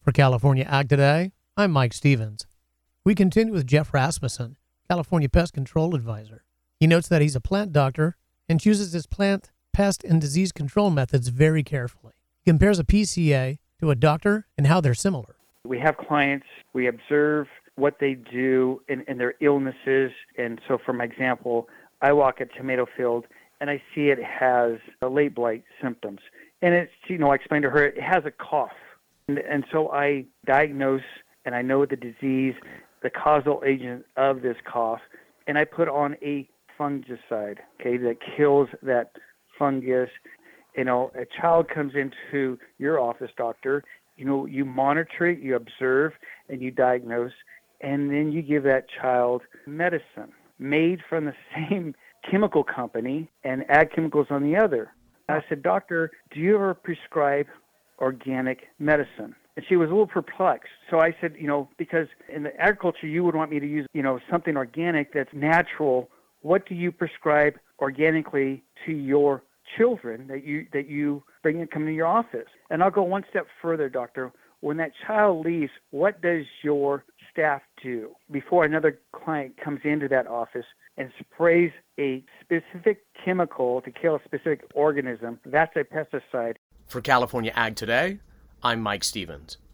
For California Ag Today, I'm Mike Stevens. We continue with Jeff Rasmussen, California Pest Control Advisor. He notes that he's a plant doctor and chooses his plant pest and disease control methods very carefully. He compares a PCA to a doctor and how they're similar. We have clients, we observe what they do in their illnesses. And so, for my example, I walk a tomato field and I see it has late blight symptoms. And it's, I explained to her, it has a cough. And so I diagnose and I know the disease, the causal agent of this cough, and I put on a fungicide, that kills that fungus. A child comes into your office, doctor, you monitor it, you observe, and you diagnose, and then you give that child medicine made from the same chemical company and Ag Chemicals on the other. I said, doctor, do you ever prescribe organic medicine? And she was a little perplexed. So I said, because in the agriculture, you would want me to use, something organic that's natural. What do you prescribe organically to your children that you bring and come to your office? And I'll go one step further, doctor. When that child leaves, what does your staff do before another client comes into that office and sprays a specific chemical to kill a specific organism? That's a pesticide. For California Ag Today, I'm Mike Stevens.